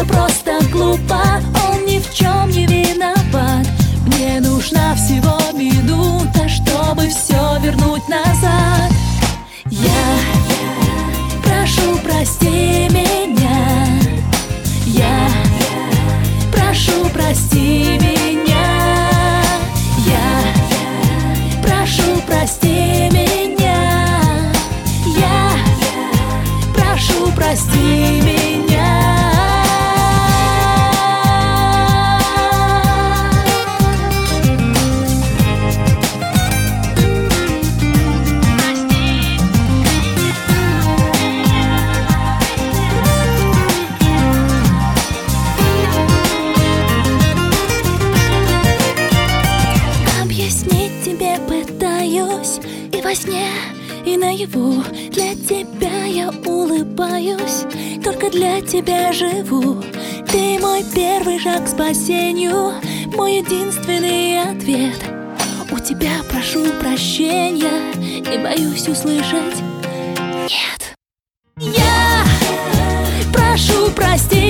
все просто глупо. Он ни в чем не виноват. Мне нужна всего минута, чтобы все вернуть назад. Я прошу, прости меня. Я прошу, прости меня. Я прошу, прости меня. Я прошу, прости меня. Тебе пытаюсь и во сне, и наяву. Для тебя я улыбаюсь, только для тебя живу. Ты мой первый шаг к спасению, мой единственный ответ. У тебя прошу прощения и боюсь услышать нет. Я прошу, прости